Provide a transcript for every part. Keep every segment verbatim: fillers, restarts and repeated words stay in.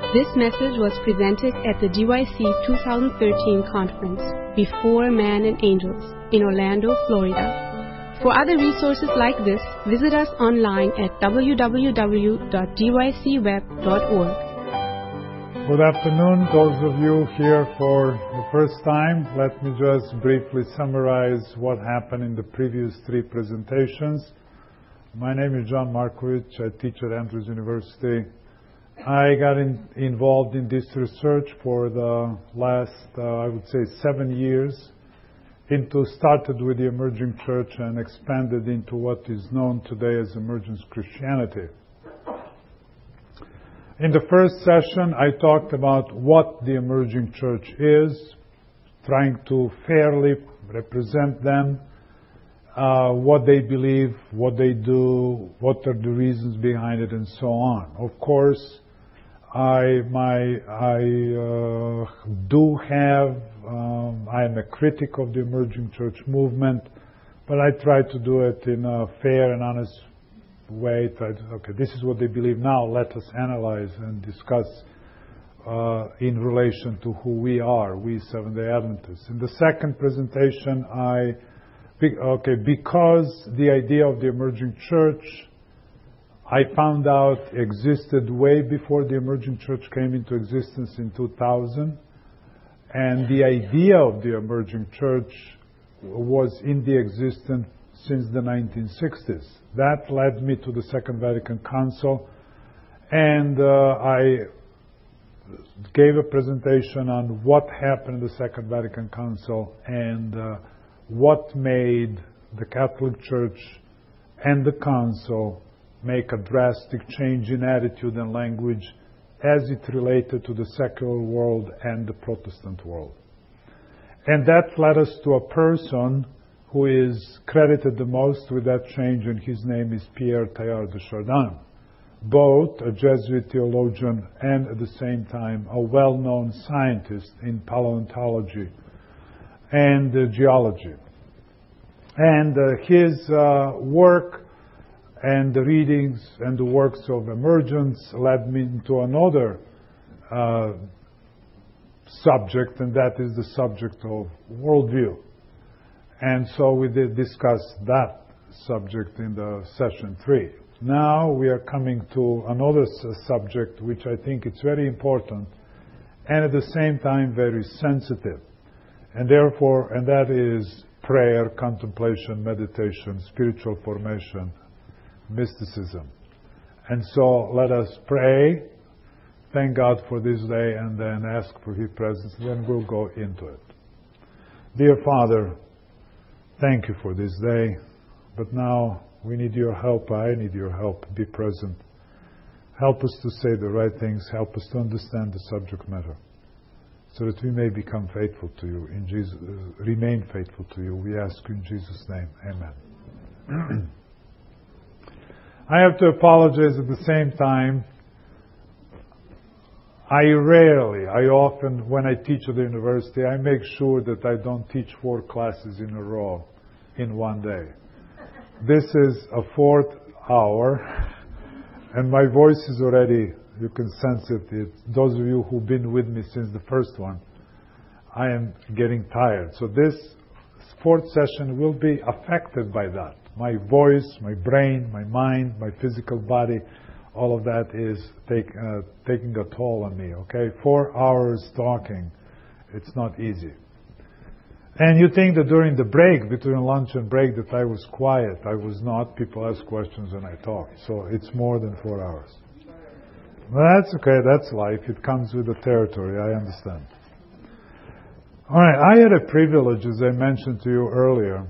This message was presented at the D Y C twenty thirteen conference, Before Man and Angels, in Orlando, Florida. For other resources like this, visit us online at w w w dot d y c web dot org. Good afternoon, those of you here for the first time. Let me just briefly summarize what happened in the previous three presentations. My name is John Markovich. I teach at Andrews University. I got in, involved in this research for the last, uh, I would say, seven years. Into started with the emerging church and expanded into what is known today as emergence Christianity. In the first session, I talked about what the emerging church is, trying to fairly represent them, uh, what they believe, what they do, what are the reasons behind it, and so on. Of course, I my I uh, do have um, I am a critic of the emerging church movement, but I try to do it in a fair and honest way. Try to, okay, this is what they believe now. Let us analyze and discuss uh, in relation to who we are, we Seventh-day Adventists. In the second presentation, I okay because the idea of the emerging church, I found out existed way before the emerging church came into existence in two thousand. And the idea of the emerging church was in the existence since the nineteen sixties. That led me to the Second Vatican Council. And uh, I gave a presentation on what happened in the Second Vatican Council and uh, what made the Catholic Church and the Council make a drastic change in attitude and language as it related to the secular world and the Protestant world. And that led us to a person who is credited the most with that change, and his name is Pierre Teilhard de Chardin, both a Jesuit theologian and at the same time a well-known scientist in paleontology and uh, geology. And uh, his uh, work and the readings and the works of emergence led me into another uh, subject, and that is the subject of worldview. And so we did discuss that subject in the session three. Now we are coming to another subject which I think is very important and at the same time very sensitive. And therefore, and that is prayer, contemplation, meditation, spiritual formation, mysticism. And so let us pray, thank God for this day, and then ask for His presence, and then we'll go into it. Dear Father, thank you for this day, but now we need your help. I need your help. Be present. Help us to say the right things. Help us to understand the subject matter, so that we may become faithful to you. In Jesus, uh, remain faithful to you. We ask you in Jesus' name. Amen. I have to apologize at the same time. I rarely, I often, when I teach at the university, I make sure that I don't teach four classes in a row in one day. This is a fourth hour, and my voice is already, you can sense it. It's, those of you who've been with me since the first one, I am getting tired. So this fourth session will be affected by that. My voice, my brain, my mind, my physical body, all of that is take, uh, taking a toll on me, okay? Four hours talking, it's not easy. And you think that during the break, between lunch and break, that I was quiet. I was not. People ask questions and I talk. So it's more than four hours. Well, that's okay. That's life. It comes with the territory. I understand. All right. I had a privilege, as I mentioned to you earlier.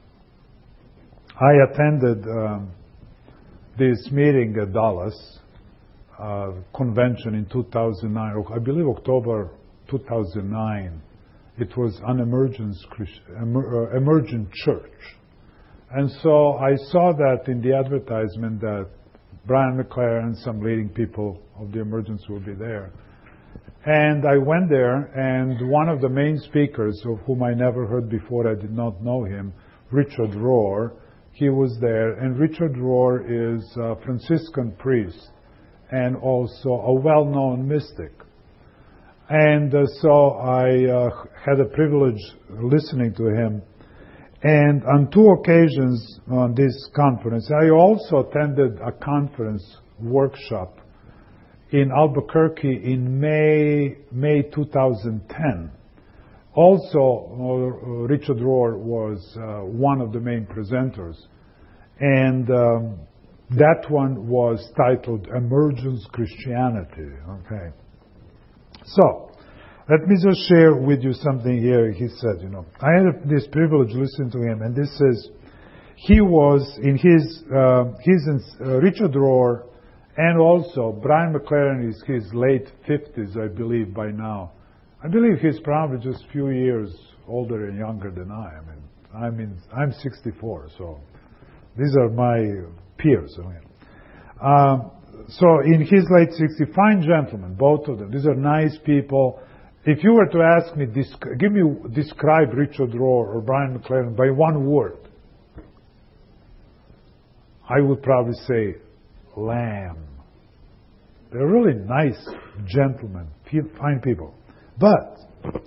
I attended um, this meeting at Dallas uh, convention in two thousand nine, I believe October two thousand nine. It was an emergence, emer, uh, emergent church. And so I saw that in the advertisement that Brian McLaren and some leading people of the emergence will be there. And I went there, and one of the main speakers, of whom I never heard before, I did not know him, Richard Rohr, he was there. And Richard Rohr is a Franciscan priest and also a well-known mystic. And uh, so I uh, had a privilege listening to him. And on two occasions on this conference, I also attended a conference workshop in Albuquerque in May May two thousand ten. Also, uh, Richard Rohr was uh, one of the main presenters. And um, that one was titled Emergence Christianity. Okay. So, let me just share with you something here. He said, you know, I had this privilege listening to him, and this is, he was in his, uh, he's in uh, Richard Rohr, and also Brian McLaren is his late fifties, I believe, by now. I believe he's probably just a few years older and younger than I. I mean, I mean, I'm sixty-four, so these are my peers. I mean. Um, so in his late sixties, fine gentlemen, both of them. These are nice people. If you were to ask me, give me, describe Richard Rohr or Brian McLaren by one word, I would probably say lamb. They're really nice gentlemen, fine people. But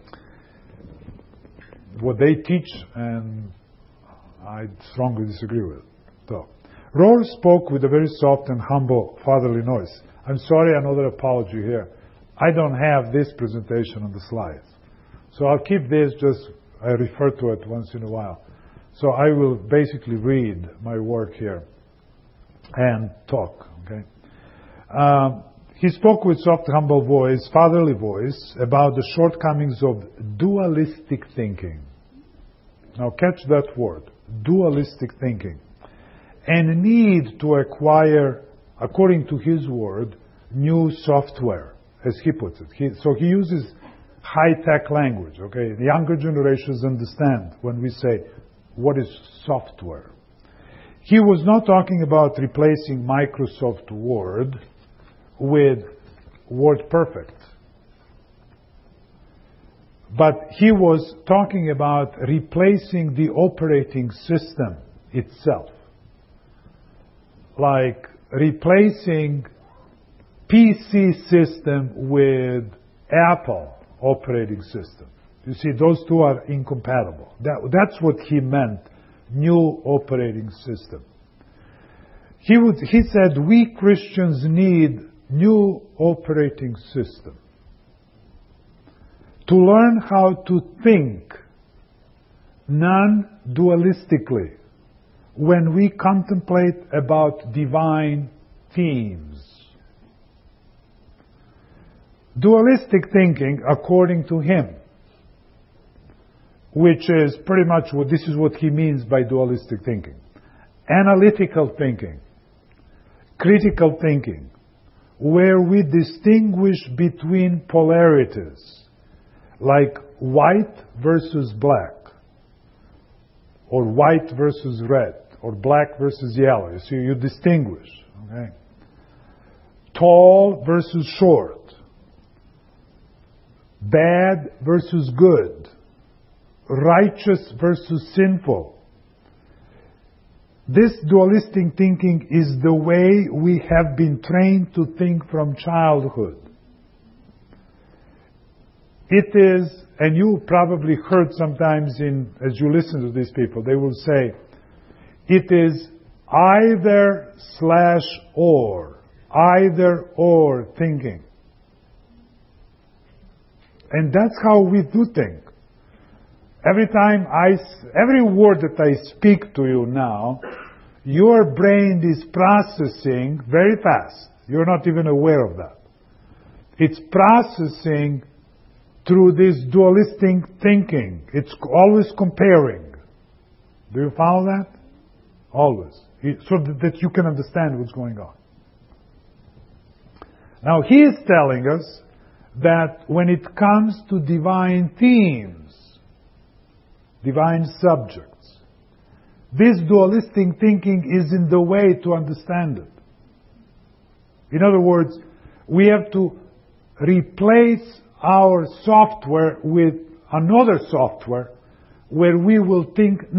what they teach, and I strongly disagree with. So, Rohr spoke with a very soft and humble fatherly voice. I'm sorry, another apology here. I don't have this presentation on the slides. So I'll keep this, just I refer to it once in a while. So I will basically read my work here and talk, okay? Um, he spoke with soft, humble voice, fatherly voice, about the shortcomings of dualistic thinking. Now catch that word, dualistic thinking. And need to acquire, according to his word, new software, as he puts it. He, so he uses high-tech language, okay? The younger generations understand when we say, what is software? He was not talking about replacing Microsoft Word with WordPerfect. But he was talking about replacing the operating system itself. Like replacing P C system with Apple operating system. You see, those two are incompatible. That, that's what he meant, new operating system. He would, he said, we Christians need new operating system to learn how to think non-dualistically when we contemplate about divine themes. Dualistic thinking, according to him, which is pretty much what this is what he means by dualistic thinking. Analytical thinking, critical thinking, where we distinguish between polarities, like white versus black, or white versus red, or black versus yellow. You see, you distinguish. Okay? Tall versus short, bad versus good, righteous versus sinful. This dualistic thinking is the way we have been trained to think from childhood. It is, and you probably heard sometimes in, as you listen to these people, they will say, it is either slash or, either or thinking. And that's how we do think. Every time I, every word that I speak to you now, your brain is processing very fast. You're not even aware of that. It's processing through this dualistic thinking. It's always comparing. Do you follow that? Always. So that you can understand what's going on. Now he is telling us that when it comes to divine themes, divine subjects, this dualistic thinking is in the way to understand it. In other words, we have to replace our software with another software where we will think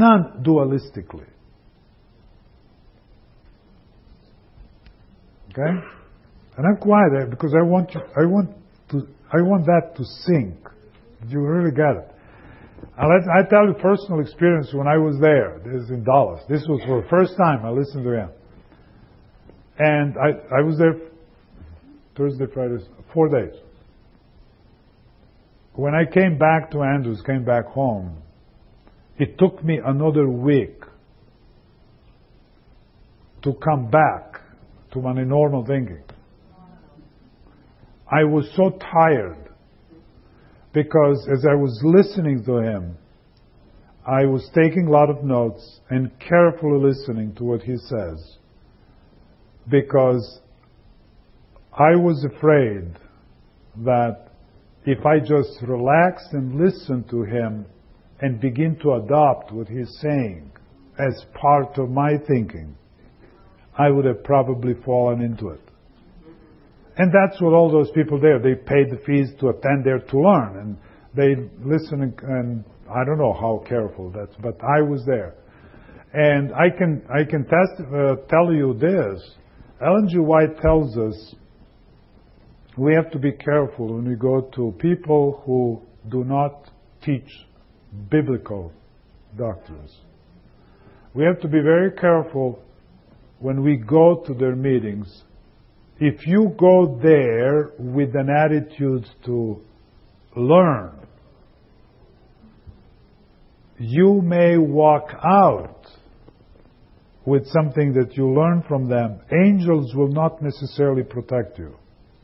And I'm quiet because I want you, I want to, I want that to sink. You really get it. And let, I tell you personal experience when I was there. This is in Dallas. This was for the first time I listened to him. And I, I was there Thursday, Friday, four days. When I came back to Andrews, came back home, it took me another week to come back to my normal thinking. I was so tired because as I was listening to him, I was taking a lot of notes and carefully listening to what he says, because I was afraid that if I just relax and listen to him and begin to adopt what he's saying as part of my thinking, I would have probably fallen into it. And that's what all those people there, they paid the fees to attend there to learn, and they listen, and, and I don't know how careful that's, but I was there. And I can I can test, uh, tell you this, Ellen G. White tells us we have to be careful when we go to people who do not teach biblical doctrines. We have to be very careful when we go to their meetings. If you go there with an attitude to learn, you may walk out with something that you learn from them. Angels will not necessarily protect you.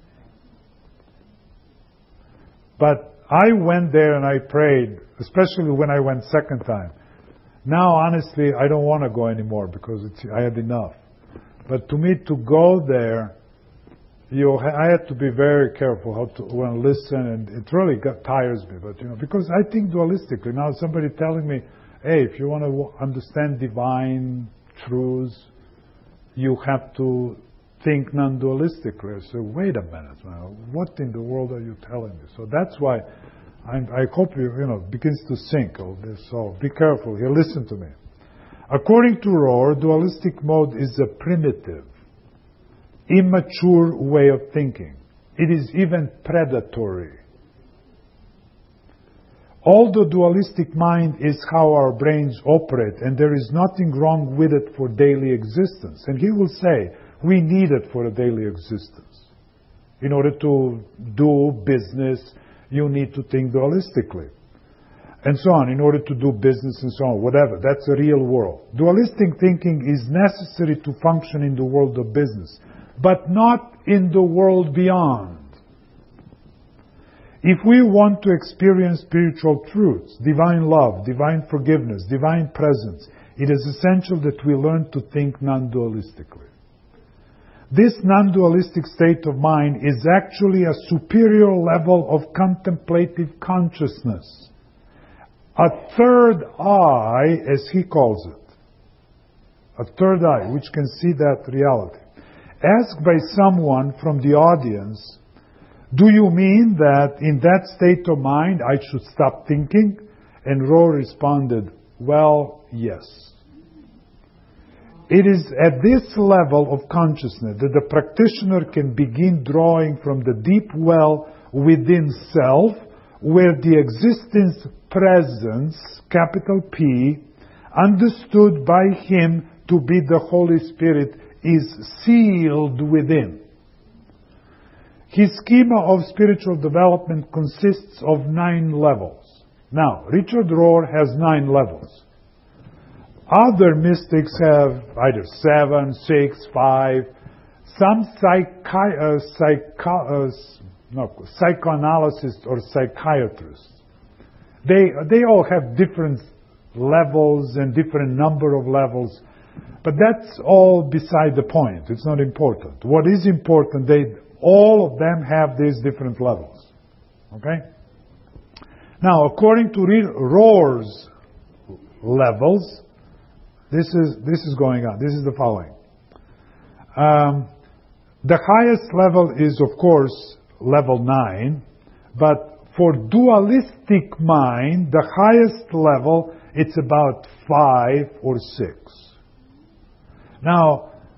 But I went there and I prayed, especially when I went second time. Now, honestly, I don't want to go anymore because it's, I had enough. But to me, to go there, you, I had to be very careful how to when I listen, and it really got, tires me. But you know, because I think dualistically. Now, somebody telling me, "Hey, if you want to understand divine truths, you have to think non-dualistically." I say, "Wait a minute, man! What in the world are you telling me?" So that's why I'm, I hope you, you know, begins to sink all this. So be careful here. Listen to me. According to Rohr, dualistic mode is a primitive, immature way of thinking. It is even predatory. Although dualistic mind is how our brains operate, and there is nothing wrong with it for daily existence. And he will say, we need it for a daily existence. In order to do business, you need to think dualistically. And so on, in order to do business and so on, whatever. That's a real world. Dualistic thinking is necessary to function in the world of business, but not in the world beyond. If we want to experience spiritual truths, divine love, divine forgiveness, divine presence, it is essential that we learn to think non-dualistically. This non-dualistic state of mind is actually a superior level of contemplative consciousness. A third eye, as he calls it. A third eye, which can see that reality. Asked by someone from the audience, do you mean that in that state of mind I should stop thinking? And Rohr responded, well, yes. It is at this level of consciousness that the practitioner can begin drawing from the deep well within self, where the existence presence, capital P, understood by him to be the Holy Spirit, is sealed within. His schema of spiritual development consists of nine levels. Now, Richard Rohr has nine levels. Other mystics have either seven, six, five. Some psychi- uh, psycho- uh, no, psychoanalysts or psychiatrists, they they all have different levels and different number of levels, but that's all beside the point. It's not important. What is important, they all of them have these different levels. Okay? Now, according to Rohr's levels, this is this is going on. This is the following. Um, the highest level is, of course, level nine, but for dualistic mind, the highest level, it's about five or six. Now,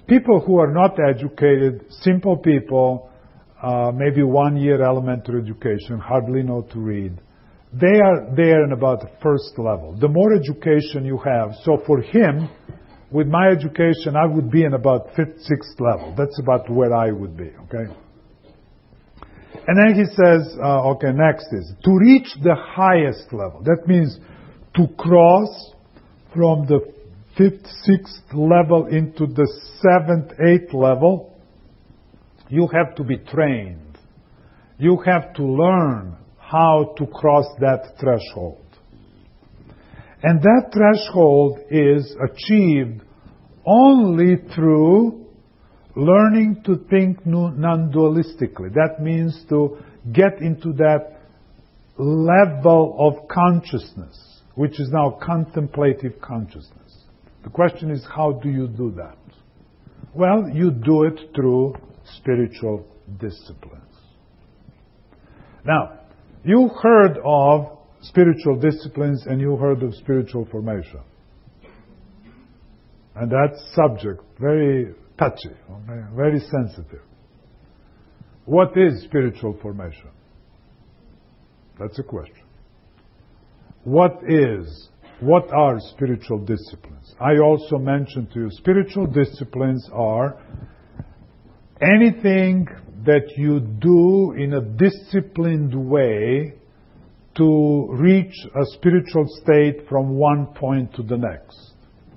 people who are not educated, simple people, uh, maybe one year elementary education, hardly know to read, they are there in about the first level. The more education you have, so for him, with my education, I would be in about fifth, sixth level. That's about where I would be, okay? And then he says, uh, okay, next is, to reach the highest level. That means to cross from the fifth, sixth level into the seventh, eighth level, you have to be trained. You have to learn how to cross that threshold. And that threshold is achieved only through learning to think non-dualistically. That means to get into that level of consciousness, which is now contemplative consciousness. The question is, how do you do that? Well, you do it through spiritual disciplines. Now, you heard of spiritual disciplines and you heard of spiritual formation. And that subject, very touchy, okay, very sensitive. What is spiritual formation? That's a question. What is, what are spiritual disciplines? I also mentioned to you, spiritual disciplines are anything that you do in a disciplined way to reach a spiritual state from one point to the next.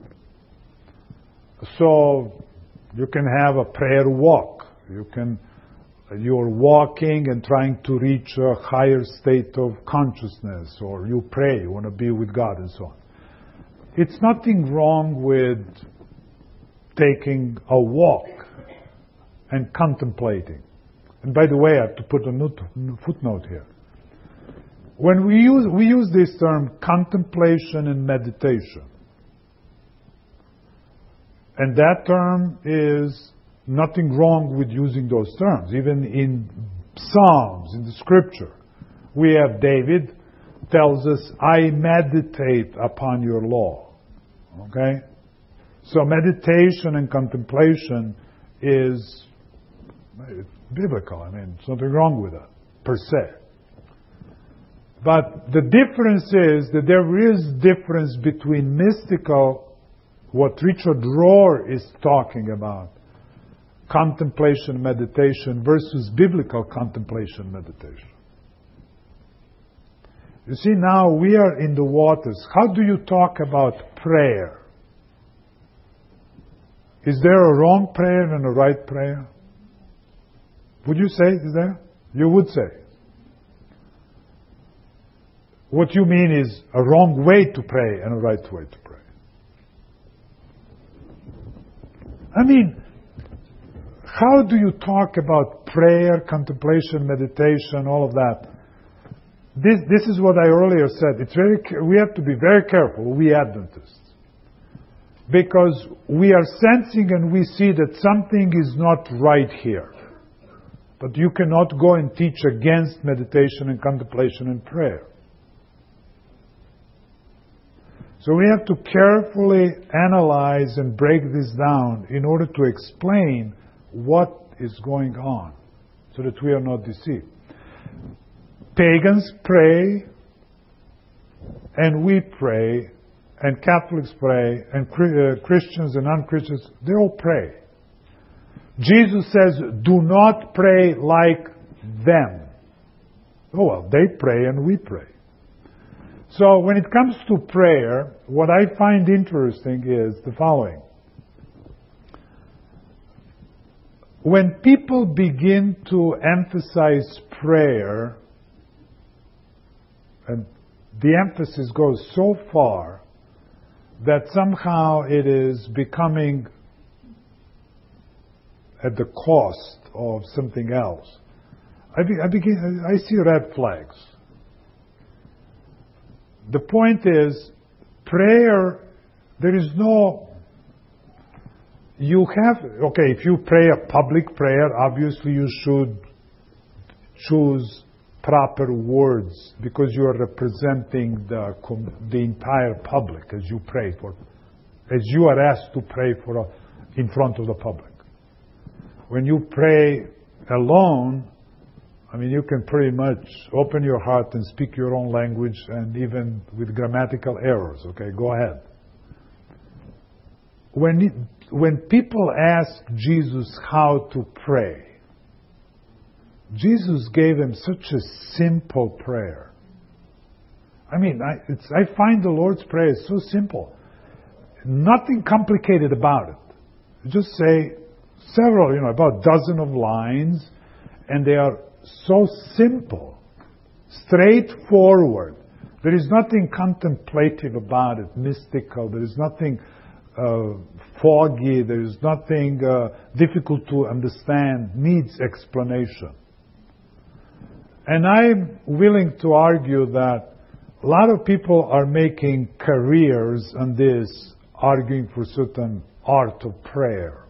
So, you can have a prayer walk. You can, you're walking and trying to reach a higher state of consciousness, or you pray, you want to be with God and so on. It's nothing wrong with taking a walk and contemplating. And by the way, I have to put a footnote here. When we use, we use this term contemplation and meditation. And that term is nothing wrong with using those terms. Even in Psalms, in the scripture, we have David tells us, I meditate upon your law. Okay? So meditation and contemplation is biblical. I mean, there's nothing wrong with that, per se. But the difference is that there is difference between mystical, what Richard Rohr is talking about, contemplation, meditation, versus biblical contemplation, meditation. You see, now we are in the waters. How do you talk about prayer? Is there a wrong prayer and a right prayer? Would you say, is there? You would say. What you mean is a wrong way to pray and a right way to pray. I mean, how do you talk about prayer, contemplation, meditation, all of that? This, this is what I earlier said. It's very, we have to be very careful, we Adventists. Because we are sensing and we see that something is not right here. But you cannot go and teach against meditation and contemplation and prayer. So we have to carefully analyze and break this down in order to explain what is going on, so that we are not deceived. Pagans pray, and we pray, and Catholics pray, and uh, Christians and non-Christians, they all pray. Jesus says, do not pray like them. Oh well, they pray and we pray. So when it comes to prayer, what I find interesting is the following. When people begin to emphasize prayer, and the emphasis goes so far that somehow it is becoming at the cost of something else, I, be, I begin. I see red flags. The point is, prayer, there is no, you have, okay, if you pray a public prayer, obviously you should choose proper words because you are representing the, the entire public as you pray for, as you are asked to pray for a, in front of the public. When you pray alone, I mean, you can pretty much open your heart and speak your own language, and even with grammatical errors. Okay, go ahead. When it, when people ask Jesus how to pray, Jesus gave them such a simple prayer. I mean, I, it's, I find the Lord's Prayer so simple. Nothing complicated about it. Just say several, you know, about a dozen of lines, and they are so simple, straightforward. There is nothing contemplative about it, mystical. There is nothing uh, foggy. There is nothing uh, difficult to understand, needs explanation. And I'm willing to argue that a lot of people are making careers on this, arguing for certain art of prayer.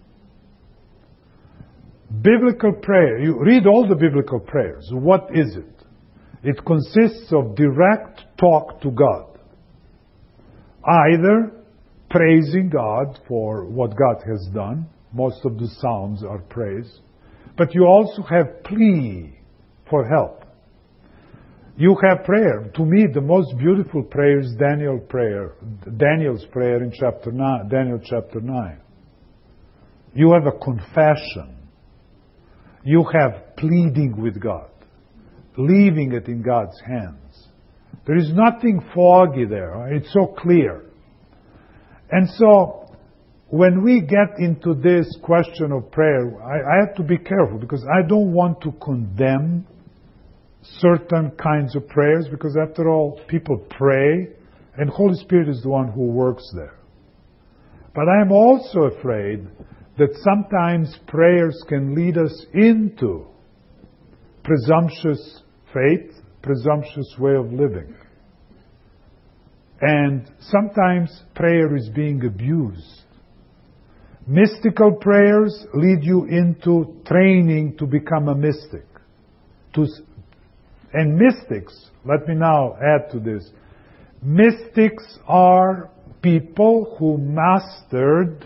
Biblical prayer, you read all the biblical prayers. What is it? It consists of direct talk to God. Either praising God for what God has done. Most of the Psalms are praise. But you also have plea for help. You have prayer. To me, the most beautiful prayer is Daniel prayer, Daniel's prayer in chapter nine, Daniel chapter nine. You have a confession. You have pleading with God, leaving it in God's hands. There is nothing foggy there. It's so clear. And so, when we get into this question of prayer, I, I have to be careful, because I don't want to condemn certain kinds of prayers, because after all, people pray, and Holy Spirit is the one who works there. But I am also afraid that sometimes prayers can lead us into presumptuous faith, presumptuous way of living. And sometimes prayer is being abused. Mystical prayers lead you into training to become a mystic. To, and mystics, let me now add to this, mystics are people who mastered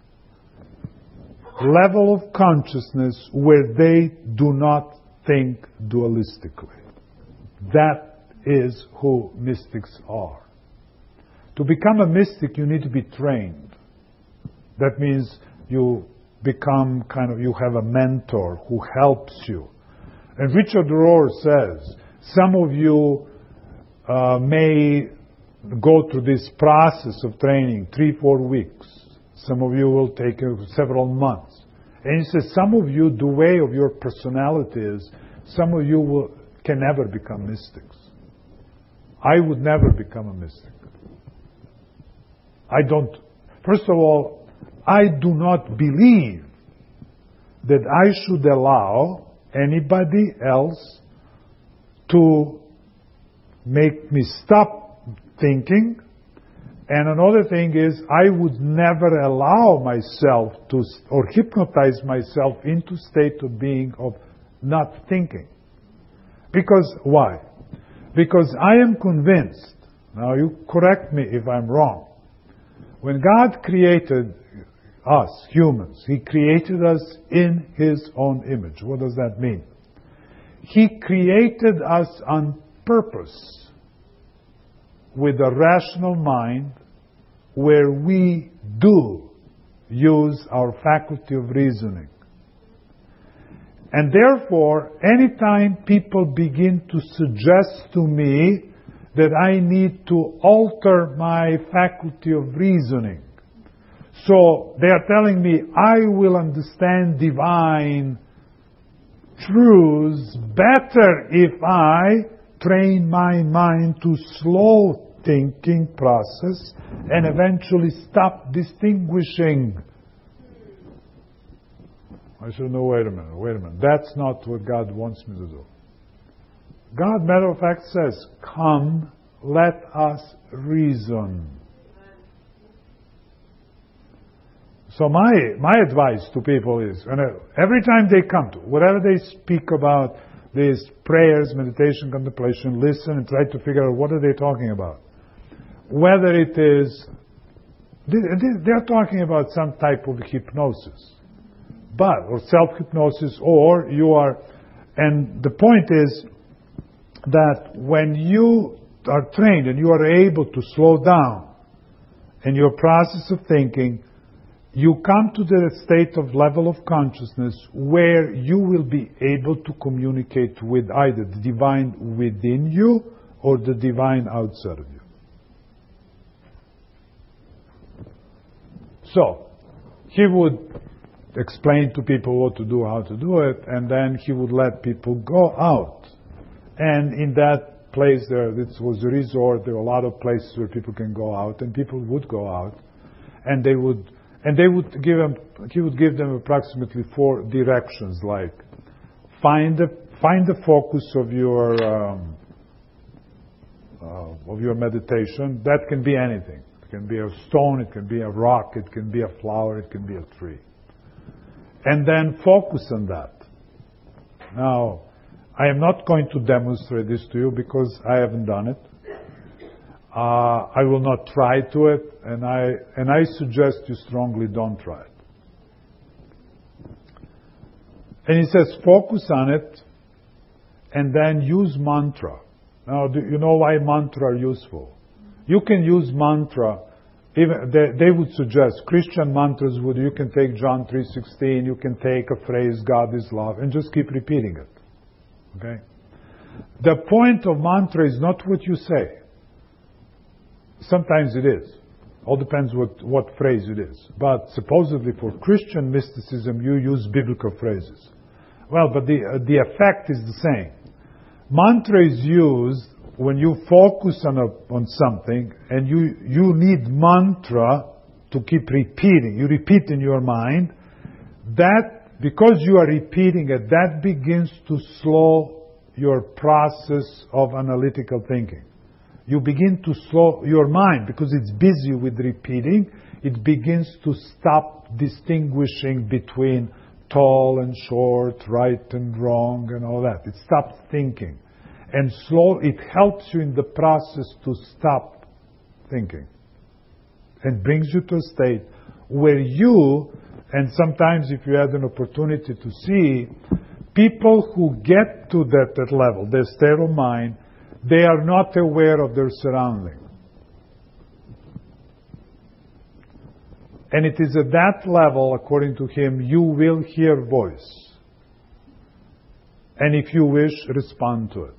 level of consciousness where they do not think dualistically. That is who mystics are. To become a mystic, you need to be trained. That means you become kind of, you have a mentor who helps you. And Richard Rohr says, some of you uh, may go through this process of training three, four weeks. Some of you will take uh, several months. And he says, some of you, the way of your personality is, some of you will, can never become mystics. I would never become a mystic. I don't, first of all, I do not believe that I should allow anybody else to make me stop thinking. And another thing is, I would never allow myself to, or hypnotize myself into state of being of not thinking. Because, why? Because I am convinced, now you correct me if I'm wrong, when God created us, humans, He created us in His own image. What does that mean? He created us on purpose, with a rational mind, where we do use our faculty of reasoning. And therefore, anytime people begin to suggest to me that I need to alter my faculty of reasoning, so they are telling me I will understand divine truths better if I train my mind to slow thinking process and eventually stop distinguishing. I said, no, wait a minute, wait a minute. That's not what God wants me to do. God, matter of fact, says, come, let us reason. So my my advice to people is, every time they come to, whatever they speak about, these prayers, meditation, contemplation, listen and try to figure out what are they talking about. Whether it is they're talking about some type of hypnosis, but or self-hypnosis, or you are, and the point is that when you are trained and you are able to slow down in your process of thinking, you come to the state of level of consciousness where you will be able to communicate with either the divine within you or the divine outside of you. So, he would explain to people what to do, how to do it, and then he would let people go out. And in that place there, this was a resort, there were a lot of places where people can go out, and people would go out, and they would, and they would give them, he would give them approximately four directions, like, find the, find the focus of your, um, uh, of your meditation. That can be anything. It can be a stone, it can be a rock, it can be a flower, it can be a tree. And then focus on that. Now, I am not going to demonstrate this to you because I haven't done it. Uh, I will not try to it, and I and I suggest you strongly don't try it. And he says, focus on it, and then use mantra. Now, do you know why mantra are useful? You can use mantra. Even they, they would suggest Christian mantras would. You can take John three sixteen. You can take a phrase, God is love, and just keep repeating it. Okay. The point of mantra is not what you say. Sometimes it is. All depends what what phrase it is. But supposedly for Christian mysticism, you use biblical phrases. Well, but the uh, the effect is the same. Mantra is used when you focus on a, on something, and you you need mantra to keep repeating. You repeat in your mind. That, because you are repeating it, that begins to slow your process of analytical thinking. You begin to slow your mind, because it's busy with repeating. It begins to stop distinguishing between tall and short, right and wrong, and all that. It stops thinking. And slow, it helps you in the process to stop thinking. And brings you to a state where you, and sometimes if you had an opportunity to see, people who get to that, that level, their state of mind, they are not aware of their surrounding. And it is at that level, according to him, you will hear voice. And if you wish, respond to it.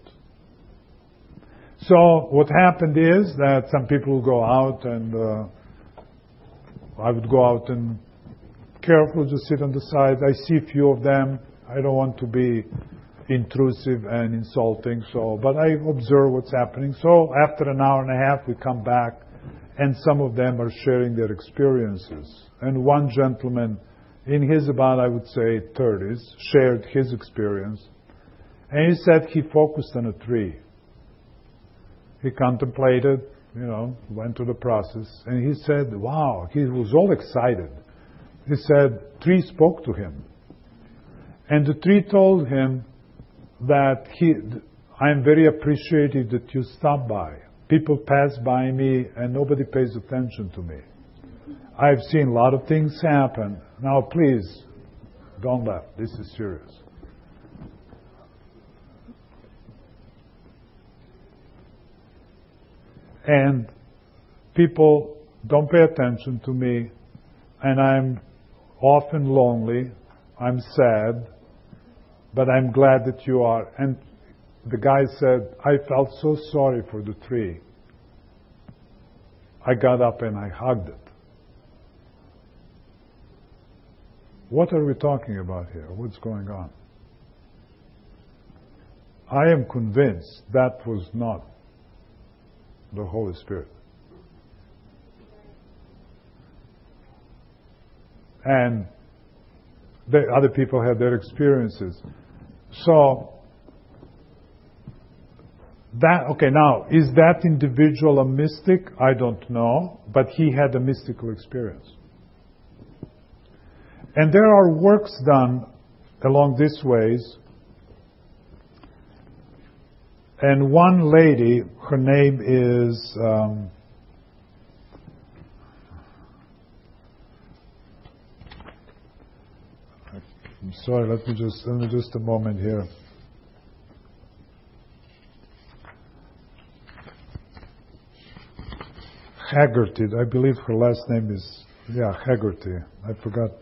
So what happened is that some people will go out, and uh, I would go out and careful, just sit on the side. I see a few of them. I don't want to be intrusive and insulting, so but I observe what's happening. So after an hour and a half, we come back, and some of them are sharing their experiences. And one gentleman, in his about, I would say, thirties, shared his experience. And he said he focused on a tree. He contemplated, you know, went through the process, and he said, wow, he was all excited. He said, tree spoke to him. And the tree told him that he, I am very appreciative that you stopped by. People pass by me and nobody pays attention to me. I've seen a lot of things happen. Now please, don't laugh. This is serious. And people don't pay attention to me, and I'm often lonely, I'm sad, but I'm glad that you are. And the guy said, I felt so sorry for the tree. I got up and I hugged it. What are we talking about here? What's going on? I am convinced that was not the Holy Spirit. And the other people had their experiences. So, that, okay, now, is that individual a mystic? I don't know, but he had a mystical experience. And there are works done along these ways. And one lady, her name is, um, I'm sorry, let me just, let me just a moment here. Haggerty, I believe her last name is, yeah, Haggerty. I forgot.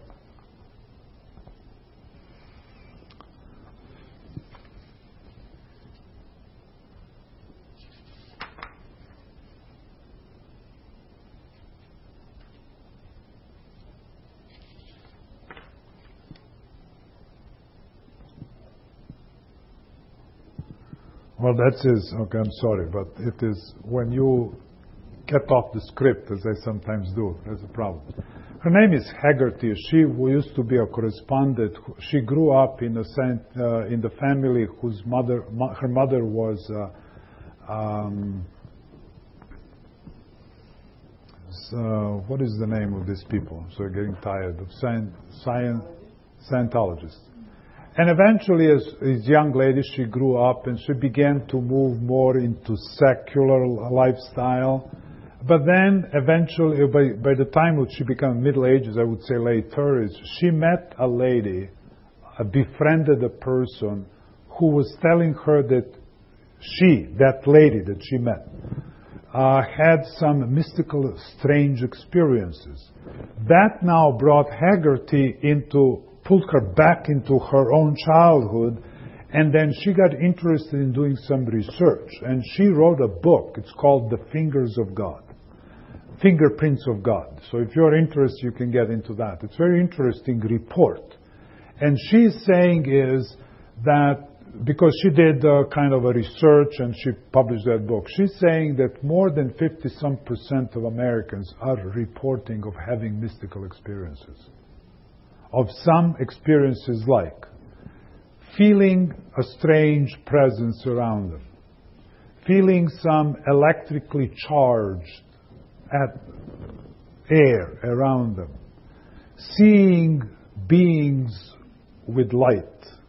Well, that is, okay, I'm sorry, but it is when you get off the script, as I sometimes do, there's a problem. Her name is Haggerty. She used to be a correspondent. She grew up in a Saint, uh, in the family whose mother, mo- her mother was, uh, um, uh, what is the name of these people? So I'm getting tired of science, science, Scientologists. And eventually, as a young lady, she grew up and she began to move more into secular lifestyle. But then, eventually, by, by the time that she became middle ages, I would say late thirties, she met a lady, uh, befriended a person who was telling her that she, that lady that she met, uh, had some mystical, strange experiences. That now brought Haggerty into pulled her back into her own childhood, and then she got interested in doing some research, and she wrote a book. It's called The Fingers of God, Fingerprints of God. So if you're interested, you can get into that. It's a very interesting report. And she's saying is that, because she did uh, kind of a research and she published that book, she's saying that more than fifty some percent of Americans are reporting of having mystical experiences. Of some experiences like feeling a strange presence around them, feeling some electrically charged at air around them, seeing beings with light,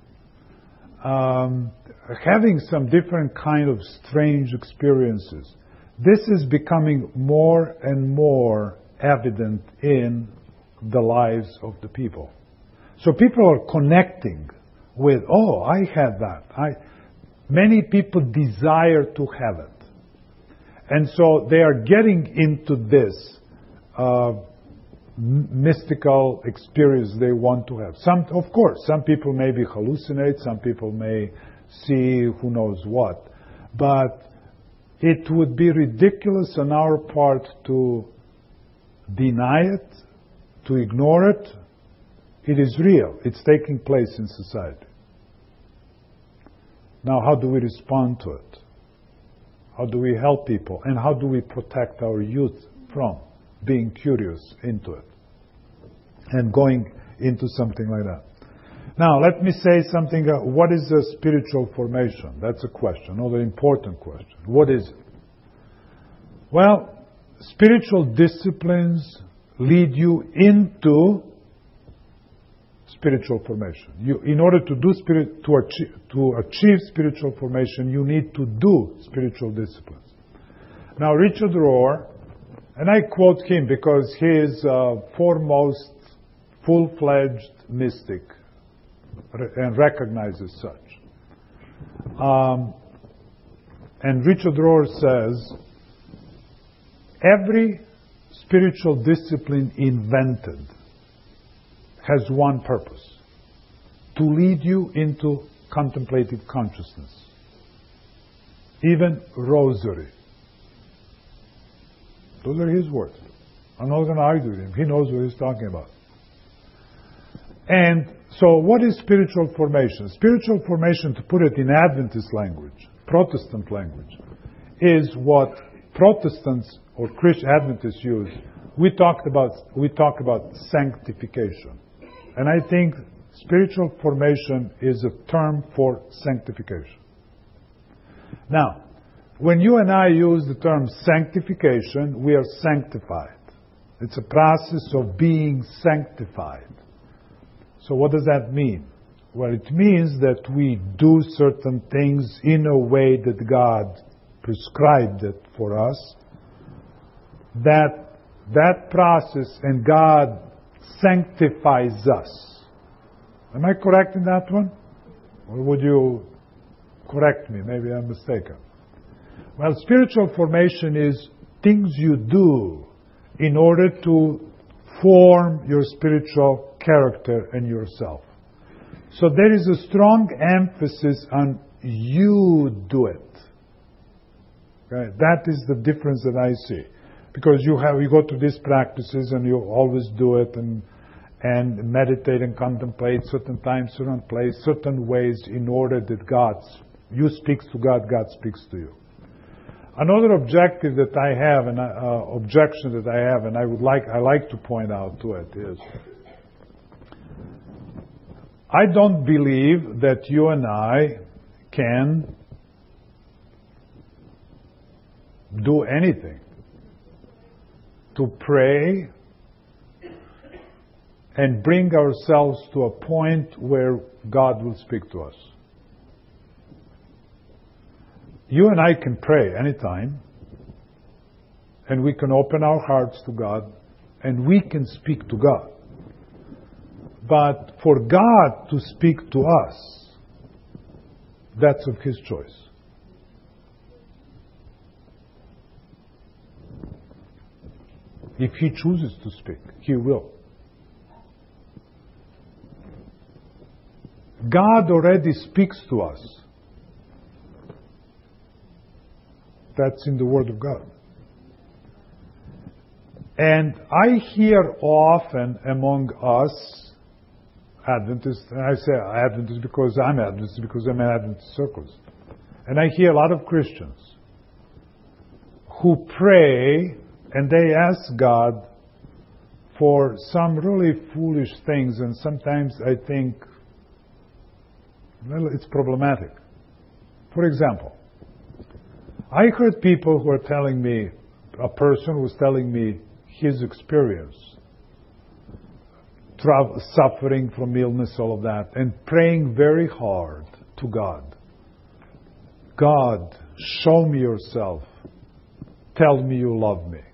um, having some different kind of strange experiences. This is becoming more and more evident in the lives of the people. So people are connecting with, oh, I had that. I, many people desire to have it. And so they are getting into this uh, mystical experience they want to have. Some, of course, some people maybe hallucinate, some people may see who knows what. But it would be ridiculous on our part to deny it, to ignore it. It is real. It's taking place in society. Now, how do we respond to it? How do we help people? And how do we protect our youth from being curious into it and going into something like that? Now, let me say something. Uh, what is a spiritual formation? That's a question, another important question. What is it? Well, spiritual disciplines lead you into spiritual formation. You, in order to do spirit, to achieve, to achieve spiritual formation, you need to do spiritual disciplines. Now, Richard Rohr, and I quote him because he is uh, foremost full-fledged mystic and recognized as such. Um, and Richard Rohr says, every spiritual discipline invented has one purpose: to lead you into contemplative consciousness. Even rosary. Those are his words. I'm not going to argue with him. He knows what he's talking about. And so what is spiritual formation? Spiritual formation, to put it in Adventist language, Protestant language, is what Protestants or Christian Adventists use. We talked about, we talk about sanctification. And I think spiritual formation is a term for sanctification. Now, when you and I use the term sanctification, we are sanctified. It's a process of being sanctified. So what does that mean? Well, it means that we do certain things in a way that God prescribed it for us. That that process, and God sanctifies us. Am I correct in that one? Or would you correct me? Maybe I'm mistaken. Well, spiritual formation is things you do in order to form your spiritual character and yourself. So there is a strong emphasis on you do it. Okay? That is the difference that I see. Because you have you go to these practices and you always do it and and meditate and contemplate certain times, certain place, certain ways in order that God, you speak to God, God speaks to you. Another objective that I have, an uh, objection that I have, and I would like I like to point out to it is, I don't believe that you and I can do anything to pray and bring ourselves to a point where God will speak to us. You and I can pray anytime, and we can open our hearts to God, and we can speak to God. But for God to speak to us, that's of His choice. If He chooses to speak, He will. God already speaks to us. That's in the Word of God. And I hear often among us, Adventists, and I say Adventists because I'm Adventist, because I'm in Adventist circles. And I hear a lot of Christians who pray and they ask God for some really foolish things, and sometimes I think, well, it's problematic. For example, I heard people who are telling me, a person was telling me his experience, tra- suffering from illness, all of that, and praying very hard to God. God, show me yourself. Tell me you love me.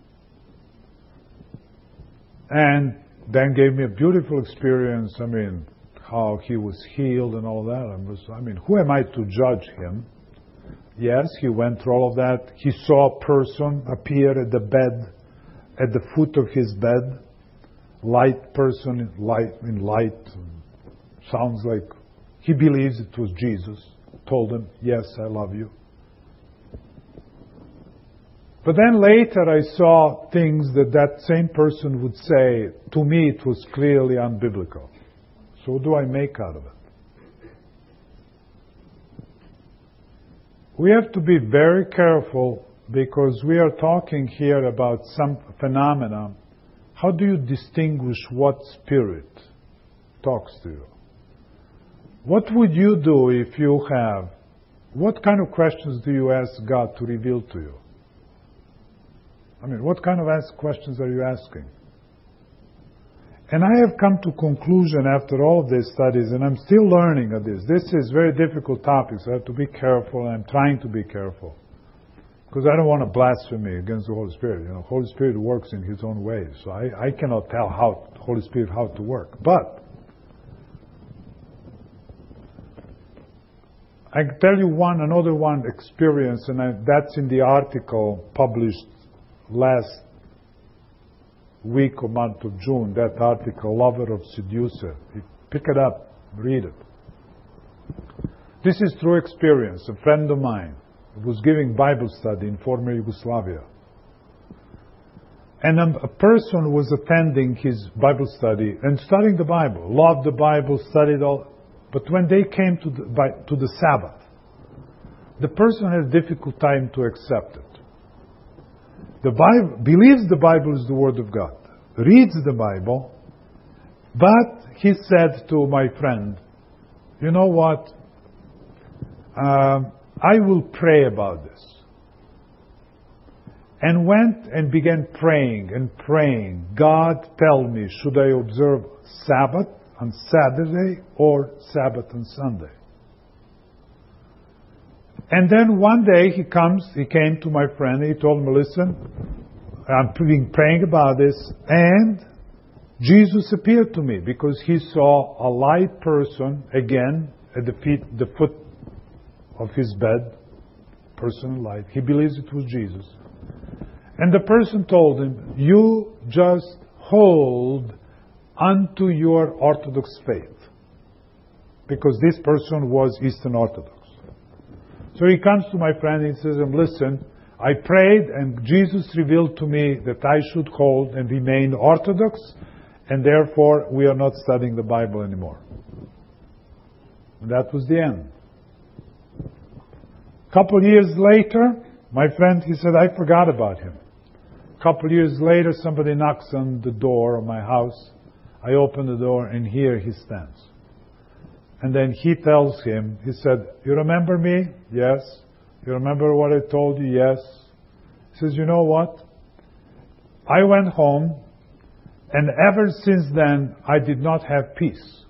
And then gave me a beautiful experience. I mean, how he was healed and all that. I was, I mean, who am I to judge him? Yes, he went through all of that. He saw a person appear at the bed, at the foot of his bed. Light person, in light, in light. Sounds like he believes it was Jesus. Told him, yes, I love you. But then later I saw things that that same person would say. To me it was clearly unbiblical. So what do I make out of it? We have to be very careful because we are talking here about some phenomena. How do you distinguish what spirit talks to you? What would you do if you have, what kind of questions do you ask God to reveal to you? I mean, what kind of ask questions are you asking? And I have come to conclusion after all of these studies, and I'm still learning of this. This is very difficult topics. I have to be careful, and I'm trying to be careful. Because I don't want to blaspheme against the Holy Spirit. You know, Holy Spirit works in His own ways. So I, I cannot tell how Holy Spirit how to work. But I can tell you one, another one experience, and I, that's in the article published last week or month of June, that article, Lover of Seducer. You pick it up, read it. This is true experience. A friend of mine was giving Bible study in former Yugoslavia. And a, a person was attending his Bible study and studying the Bible, loved the Bible, studied all. But when they came to the, by, to the Sabbath, the person had a difficult time to accept it. The Bible believes the Bible is the Word of God, reads the Bible, but he said to my friend, you know what, um, I will pray about this. And went and began praying and praying, God, tell me, should I observe Sabbath on Saturday or Sabbath on Sunday? And then one day he comes, he came to my friend, he told me, listen, I'm been praying about this, and Jesus appeared to me because he saw a light person again at the feet, the foot of his bed. Person in light. He believes it was Jesus. And the person told him, you just hold unto your Orthodox faith. Because this person was Eastern Orthodox. So he comes to my friend and he says, listen, I prayed and Jesus revealed to me that I should hold and remain Orthodox, and therefore we are not studying the Bible anymore. And that was the end. A couple years later, my friend, he said, I forgot about him. A couple years later, somebody knocks on the door of my house. I open the door and here he stands. And then he tells him, he said, you remember me? Yes. You remember what I told you? Yes. He says, you know what? I went home and ever since then I did not have peace.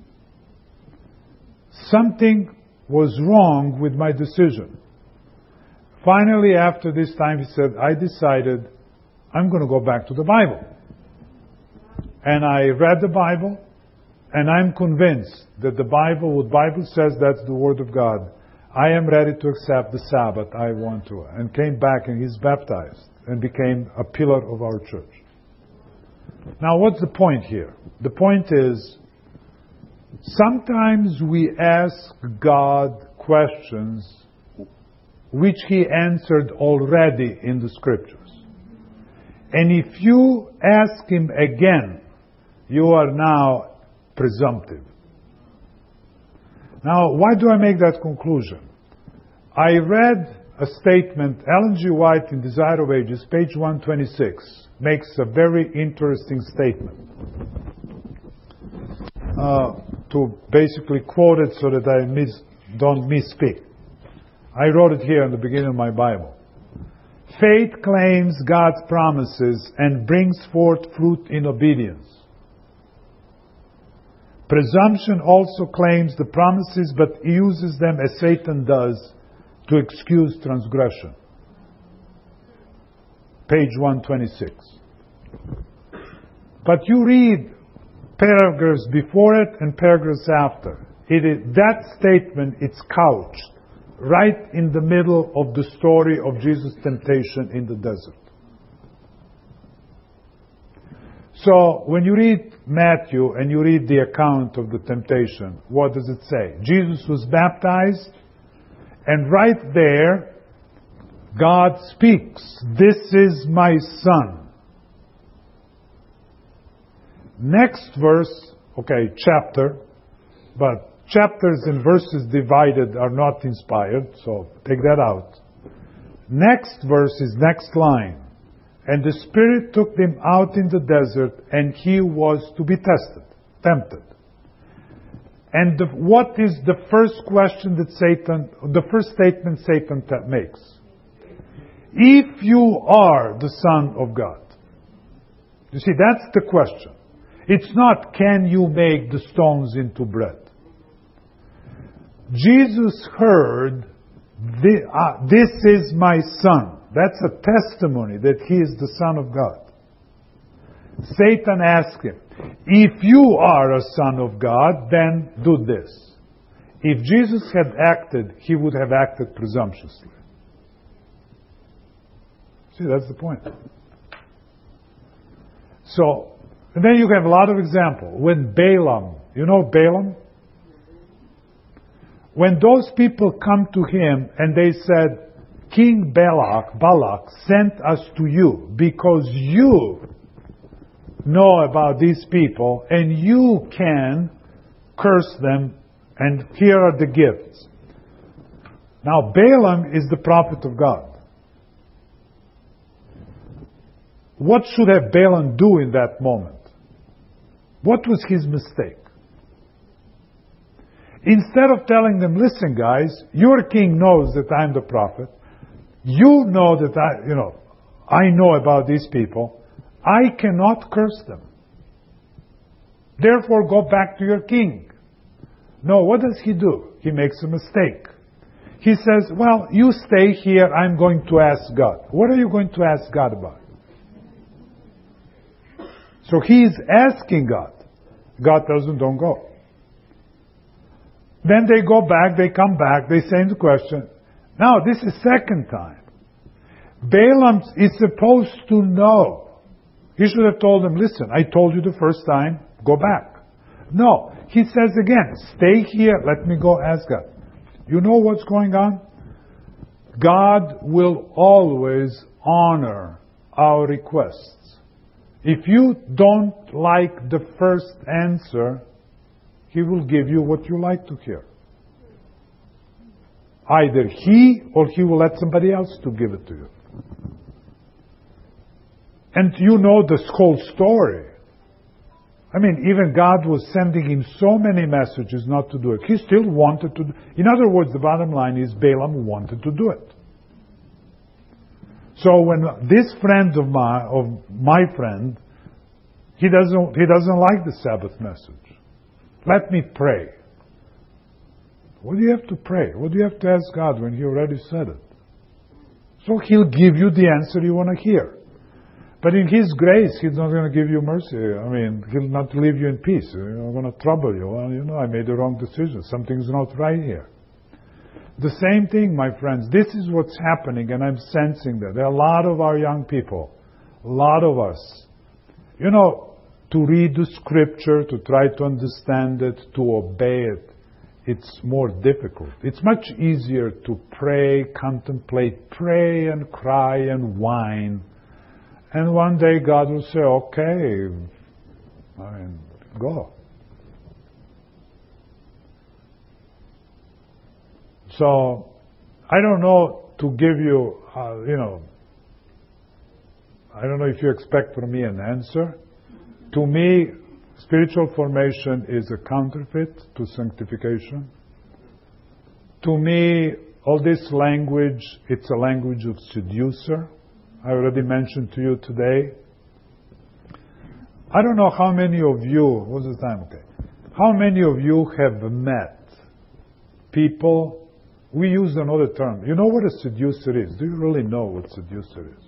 Something was wrong with my decision. Finally, after this time, he said, I decided I'm going to go back to the Bible. And I read the Bible, and I'm convinced that the Bible, what the Bible says, that's the Word of God. I am ready to accept the Sabbath. I want to. And came back, and he's baptized and became a pillar of our church. Now, what's the point here? The point is, sometimes we ask God questions which He answered already in the Scriptures. And if you ask Him again, you are now presumptive. Now, why do I make that conclusion? I read a statement, Ellen G. White in Desire of Ages, page one twenty-six, makes a very interesting statement. Uh, to basically quote it so that I miss, don't misspeak. I wrote it here in the beginning of my Bible. Faith claims God's promises and brings forth fruit in obedience. Presumption also claims the promises but uses them as Satan does to excuse transgression. Page one twenty-six. But you read paragraphs before it and paragraphs after. It is, that statement, it's couched right in the middle of the story of Jesus' temptation in the desert. So, when you read Matthew and you read the account of the temptation, what does it say? Jesus was baptized, and right there, God speaks, "This is my Son." Next verse, okay, chapter, but chapters and verses divided are not inspired, so take that out. Next verse is next line. And the Spirit took him out in the desert, and he was to be tested, tempted. And the, what is the first question that Satan, the first statement Satan t- makes? If you are the Son of God. You see, that's the question. It's not, can you make the stones into bread? Jesus heard, the, uh, this is my Son. That's a testimony that He is the Son of God. Satan asked Him, if you are a Son of God, then do this. If Jesus had acted, He would have acted presumptuously. See, that's the point. So, and then you have a lot of examples. When Balaam, you know Balaam? When those people come to him and they said, King Balak, Balak sent us to you because you know about these people and you can curse them, and here are the gifts. Now Balaam is the prophet of God. What should have Balaam do in that moment? What was his mistake? Instead of telling them, listen guys, your king knows that I'm the prophet. You know that I, you know, I know about these people. I cannot curse them. Therefore, go back to your king. No, what does he do? He makes a mistake. He says, well, you stay here. I'm going to ask God. What are you going to ask God about? So he's asking God. God tells him, don't go. Then they go back, they come back, they same question. Now, this is second time. Balaam is supposed to know. He should have told him, listen, I told you the first time, go back. No, he says again, stay here, let me go ask God. You know what's going on? God will always honor our requests. If you don't like the first answer, He will give you what you like to hear. Either He or He will let somebody else to give it to you. And you know this whole story. I mean, even God was sending him so many messages not to do it. He still wanted to do it. In other words, the bottom line is Balaam wanted to do it. So when this friend of my, of my friend, he doesn't, he doesn't like the Sabbath message. Let me pray. What do you have to pray? What do you have to ask God when He already said it? So He'll give you the answer you want to hear. But in His grace, He's not going to give you mercy. I mean, He'll not leave you in peace. He's not going to trouble you. Well, you know, I made the wrong decision. Something's not right here. The same thing, my friends. This is what's happening, and I'm sensing that. There are a lot of our young people, a lot of us, you know, to read the Scripture, to try to understand it, to obey it, it's more difficult. It's much easier to pray, contemplate, pray and cry and whine. And one day God will say, okay, I mean, go. So, I don't know to give you, uh, you know, I don't know if you expect from me an answer. To me, spiritual formation is a counterfeit to sanctification. To me, all this language, it's a language of seducer. I already mentioned to you today. I don't know how many of you, what's the time? Okay. How many of you have met people, we use another term. You know what a seducer is? Do you really know what seducer is?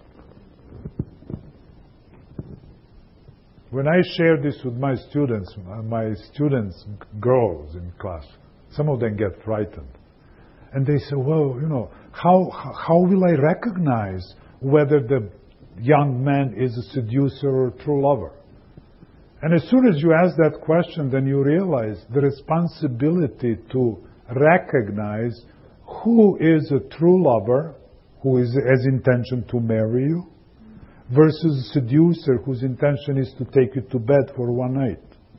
When I share this with my students, my students, girls in class, some of them get frightened. And they say, well, you know, how, how will I recognize whether the young man is a seducer or a true lover? And as soon as you ask that question, then you realize the responsibility to recognize who is a true lover, who is, has intention to marry you, versus a seducer whose intention is to take you to bed for one night.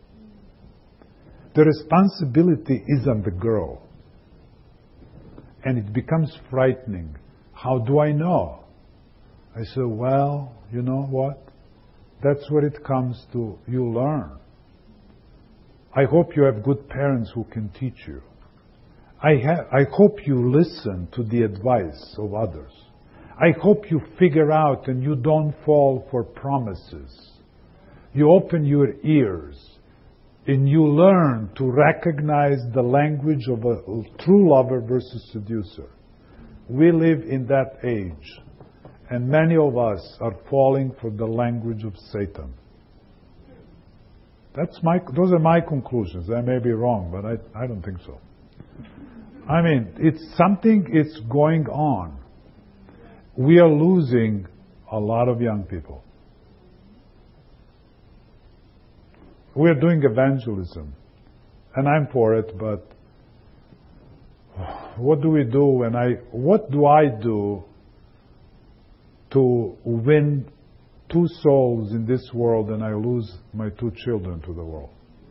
The responsibility is on the girl. And it becomes frightening. How do I know? I say, well, you know what? That's what it comes to. You learn. I hope you have good parents who can teach you. I, ha- I hope you listen to the advice of others. I hope you figure out and you don't fall for promises. You open your ears and you learn to recognize the language of a true lover versus seducer. We live in that age, and many of us are falling for the language of Satan. That's my, those are my conclusions. I may be wrong, but I, I don't think so. I mean, it's something is going on. We are losing a lot of young people. We are doing evangelism, and I'm for it, but what do we do when I, what do I do to win two souls in this world and I lose my two children to the world?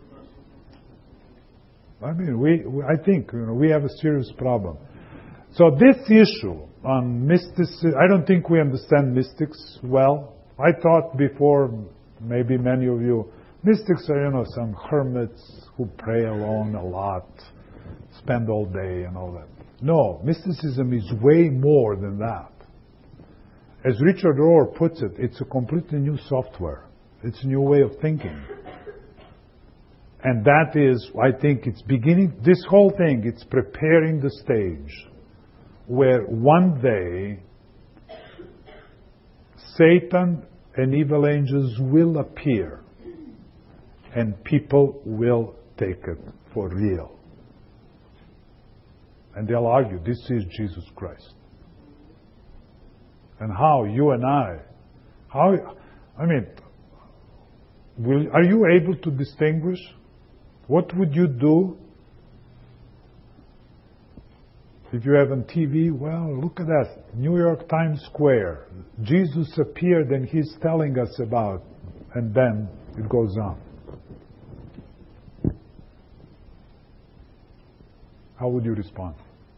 I mean, we, we I think, you know, we have a serious problem. So this issue on mysticism, I don't think we understand mystics well. I thought before, maybe many of you, mystics are, you know, some hermits who pray alone a lot, spend all day and all that. No, mysticism is way more than that. As Richard Rohr puts it, it's a completely new software. It's a new way of thinking. And that is, I think it's beginning, this whole thing, it's preparing the stage where one day Satan and evil angels will appear and people will take it for real. And they'll argue, this is Jesus Christ. And how you and I, how, I mean, will, are you able to distinguish? What would you do if you have on T V? Well, look at that, New York Times Square. Jesus appeared and he's telling us about, and then it goes on. How would you respond?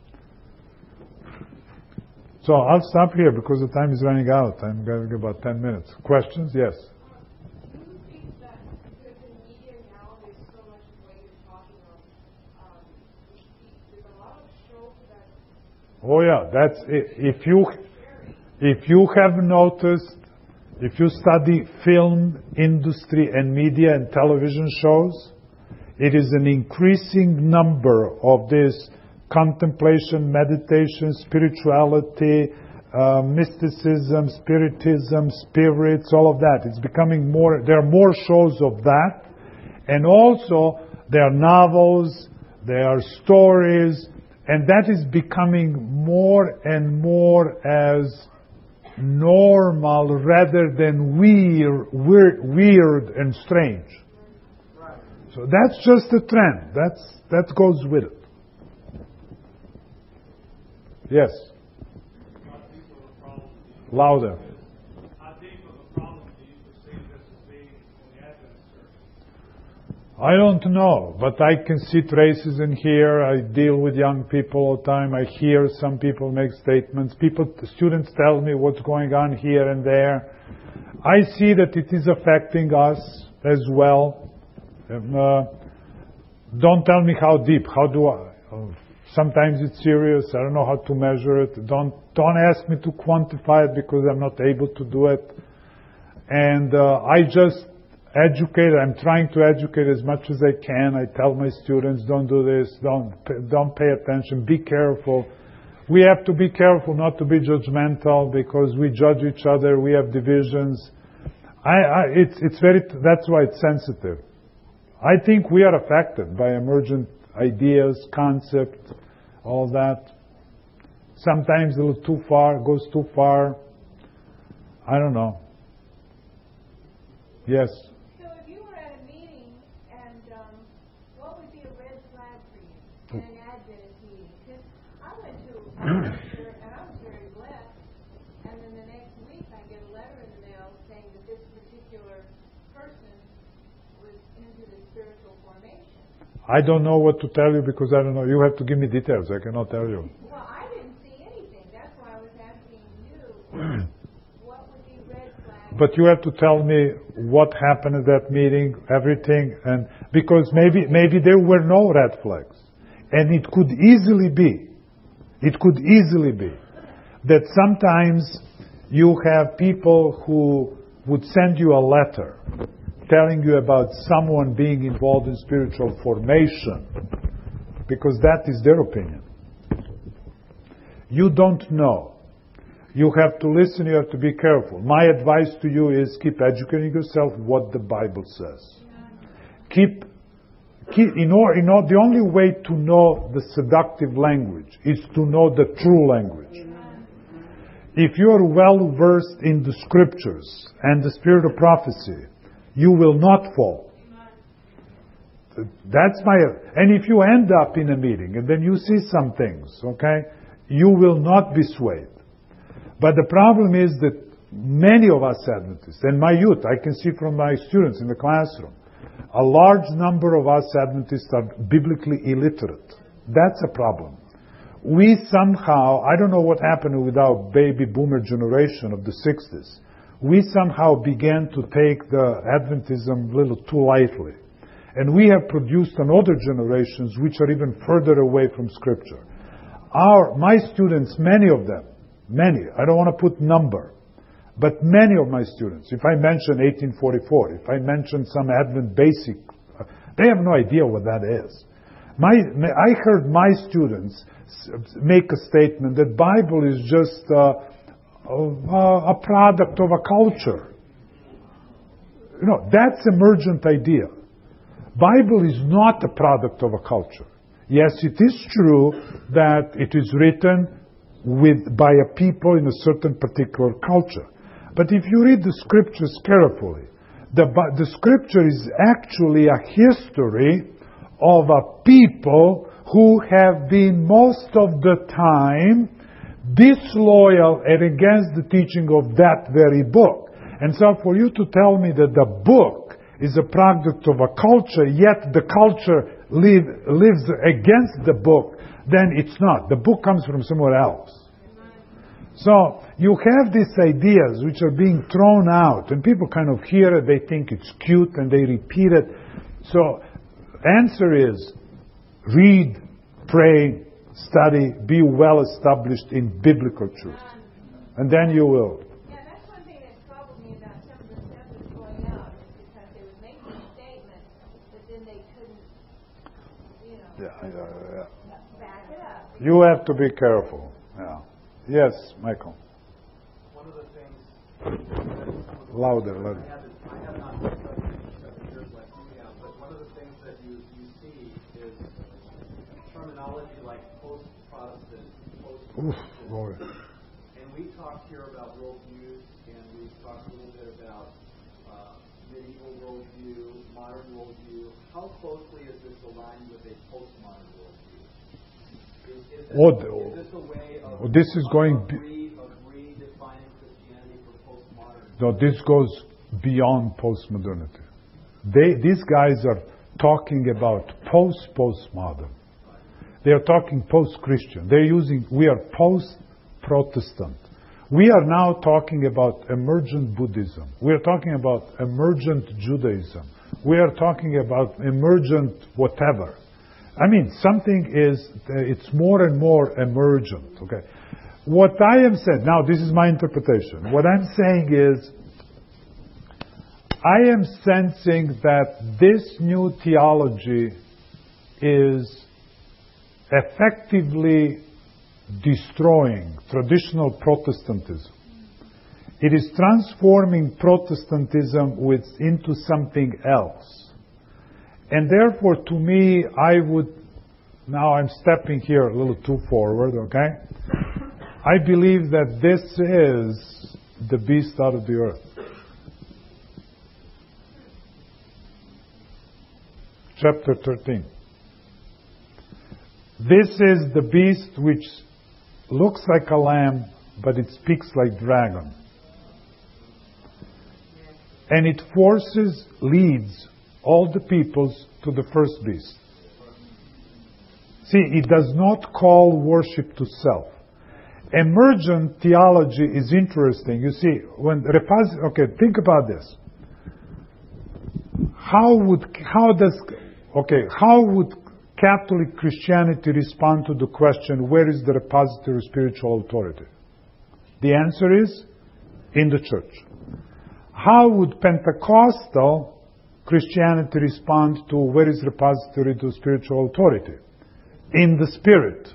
So I'll stop here because the time is running out. I'm going about ten minutes. Questions? Yes. Do you think that because in media now there's so much way you're talking of, um, there's a lot of shows that... Oh yeah, that's it. If you, if you have noticed, if you study film industry and media and television shows, it is an increasing number of this contemplation, meditation, spirituality, uh, mysticism, spiritism, spirits, all of that. It's becoming more, there are more shows of that. And also, there are novels, there are stories, and that is becoming more and more as normal rather than weird, weird, weird and strange. So that's just a trend. That's, that goes with it. Yes. How deep of a problem do you Louder. How deep of a problem do you perceive this as being in the Adventist Church? I don't know, but I can see traces in here. I deal with young people all the time. I hear some people make statements. People, students tell me what's going on here and there. I see that it is affecting us as well. Um, uh, don't tell me how deep. How do I? Uh, sometimes it's serious. I don't know how to measure it. Don't don't ask me to quantify it because I'm not able to do it. And uh, I just educate. I'm trying to educate as much as I can. I tell my students, don't do this. Don't don't pay attention. Be careful. We have to be careful not to be judgmental because we judge each other. We have divisions. I, I it's it's very. That's why it's sensitive. I think we are affected by emergent ideas, concepts, all that. Sometimes a little too far, goes too far. I don't know. Yes? So if you were at a meeting, and um, what would be a red flag for you in an Adventist meeting? Because I went to a lecture, and I was very blessed, and then the next week I get a letter in the mail saying that this particular person was into the spiritual formation. I don't know what to tell you because I don't know. You have to give me details. I cannot tell you. Well, I didn't see anything. That's why I was asking you, what would be red flags? But you have to tell me what happened at that meeting, everything, and because maybe maybe there were no red flags, and it could easily be, it could easily be that sometimes you have people who would send you a letter telling you about someone being involved in spiritual formation because that is their opinion. You don't know. You have to listen, you have to be careful. My advice to you is keep educating yourself what the Bible says. Keep, keep you know, you know, the only way to know the seductive language is to know the true language. If you are well versed in the scriptures and the spirit of prophecy, you will not fall. That's my, and if you end up in a meeting and then you see some things, okay, you will not be swayed. But the problem is that many of us Adventists, and my youth, I can see from my students in the classroom, a large number of us Adventists are biblically illiterate. That's a problem. We somehow, I don't know what happened with our baby boomer generation of the sixties, we somehow began to take the Adventism a little too lightly. And we have produced another generations which are even further away from Scripture. Our, my students, many of them, many, I don't want to put number, but many of my students, if I mention eighteen forty-four, if I mention some Advent basic, they have no idea what that is. My, I heard my students make a statement that Bible is just uh, a, a product of a culture. You know, that's emergent idea. Bible is not a product of a culture. Yes, it is true that it is written with by a people in a certain particular culture. But if you read the scriptures carefully, the, the scripture is actually a history of a people who have been most of the time disloyal and against the teaching of that very book. And so for you to tell me that the book is a product of a culture, yet the culture live, lives against the book, then it's not. The book comes from somewhere else. So you have these ideas which are being thrown out, and people kind of hear it, they think it's cute, and they repeat it. So answer is, read, pray, study, be well established in biblical truth. And then you will. Yeah, that's one thing that troubled me about some of the stuff that's going out, is because they would make these statements, but then they couldn't, you know, Yeah, yeah, yeah. back it up. You have to be careful. Yeah. Yes, Michael. One of the things. Louder, I louder. haven't, I have not studied seven years like you have, but one of the things that you, you see is terminology like post-Protestant, Oof, post-Christian. Lord. And we talked here about worldviews, and we talked a little bit about uh, medieval worldview, modern worldview. How closely is this aligned with a postmodern worldview? Is, is, this, What, is this a way of, oh, this is going of, be- re, of redefining Christianity for postmodern? No, this goes beyond postmodernity. They, these guys are talking about post-postmodern. They are talking post-Christian. They're using, we are post-Protestant. We are now talking about emergent Buddhism. We are talking about emergent Judaism. We are talking about emergent whatever. I mean, something is, it's more and more emergent, okay? What I am saying, now this is my interpretation. What I'm saying is, I am sensing that this new theology is effectively destroying traditional Protestantism. It is transforming Protestantism with, into something else. And therefore, to me, I would, now I'm stepping here a little too forward, okay? I believe that this is the beast out of the earth. Chapter thirteen. This is the beast which looks like a lamb, but it speaks like dragon. And it forces, leads all the peoples to the first beast. See, it does not call worship to self. Emergent theology is interesting. You see, when repos- okay, think about this. How would, how does, okay, how would Catholic Christianity respond to the question, where is the repository of spiritual authority? The answer is, in the church. How would Pentecostal Christianity respond to where is the repository to spiritual authority? In the Spirit.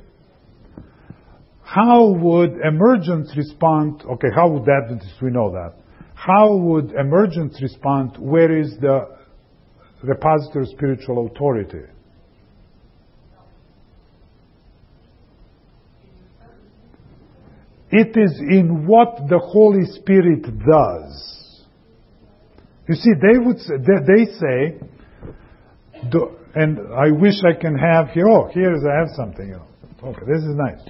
How would emergence respond? Okay, how would Adventists, we know that. How would emergence respond, where is the repository of spiritual authority? It is in what the Holy Spirit does. You see, they would say, they say, the, and I wish I can have here. Oh, here is I have something. You know. Okay, this is nice.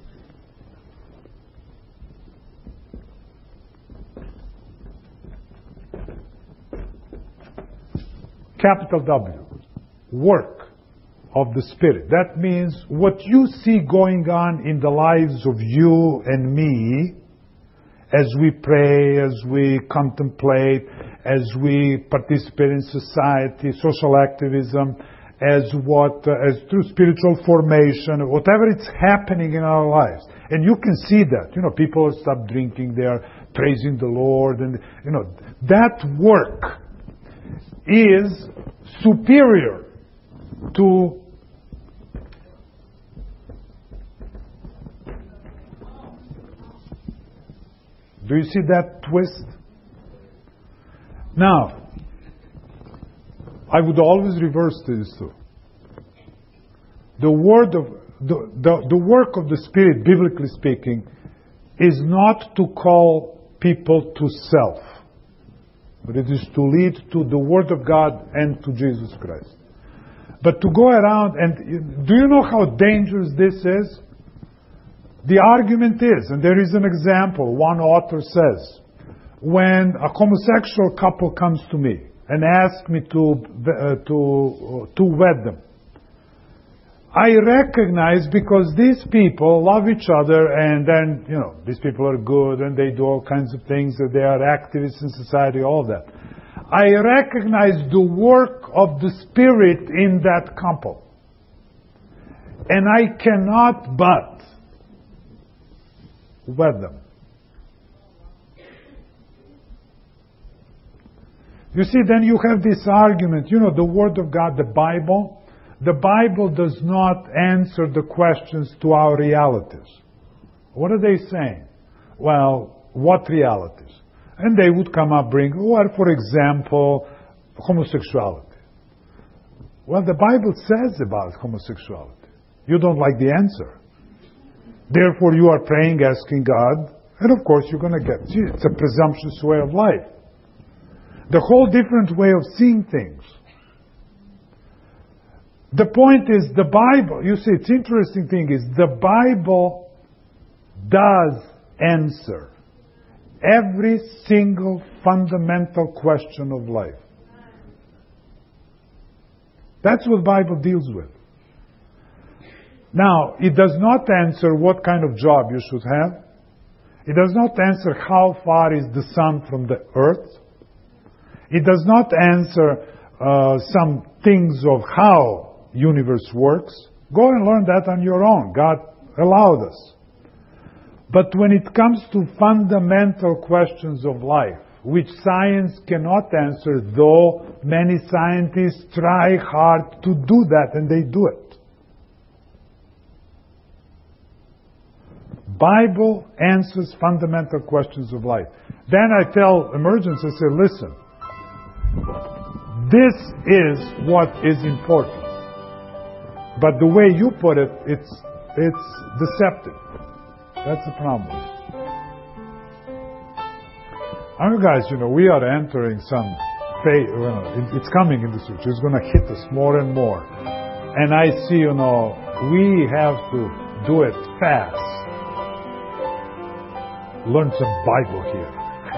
Capital W, work of the Spirit. That means what you see going on in the lives of you and me, as we pray, as we contemplate, as we participate in society, social activism, as what, uh, as through spiritual formation, whatever it's happening in our lives. And you can see that. You know, people stop drinking, they are praising the Lord, and, you know, that work is superior to do you see that twist? Now, I would always reverse these two. The word of the, the, the work of the Spirit, biblically speaking, is not to call people to self, but it is to lead to the Word of God and to Jesus Christ. But to go around and, do you know how dangerous this is? The argument is, and there is an example, one author says, when a homosexual couple comes to me and asks me to, uh, to, uh, to wed them, I recognize, because these people love each other, and then, you know, these people are good and they do all kinds of things, that they are activists in society, all that. I recognize the work of the Spirit in that couple. And I cannot but wed them. You see, then you have this argument, you know, the Word of God, the Bible. The Bible does not answer the questions to our realities. What are they saying? Well, what realities? And they would come up bring, well, for example, homosexuality. Well, the Bible says about homosexuality. You don't like the answer. Therefore, you are praying, asking God, and of course you're going to get, gee, it's a presumptuous way of life. The whole different way of seeing things. The point is, the Bible, you see, it's interesting thing is, the Bible does answer every single fundamental question of life. That's what the Bible deals with. Now, it does not answer what kind of job you should have. It does not answer how far is the sun from the earth. It does not answer uh, some things of how universe works. Go and learn that on your own. God allowed us. But when it comes to fundamental questions of life, which science cannot answer, though many scientists try hard to do that, and they do it. Bible answers fundamental questions of life. Then I tell emergence, I say, listen, this is what is important. But the way you put it, it's it's deceptive. That's the problem. I mean, guys, you know, we are entering some phase. You know, it's coming in the future. It's going to hit us more and more. And I see, you know, we have to do it fast. Learn some Bible here.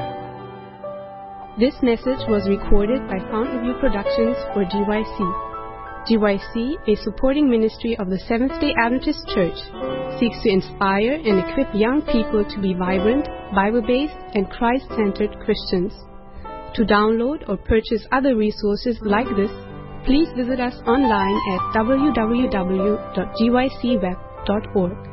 This message was recorded by Fountain View Productions for G Y C. G Y C, a supporting ministry of the Seventh-day Adventist Church, seeks to inspire and equip young people to be vibrant, Bible-based, and Christ-centered Christians. To download or purchase other resources like this, please visit us online at w w w dot g y c web dot org.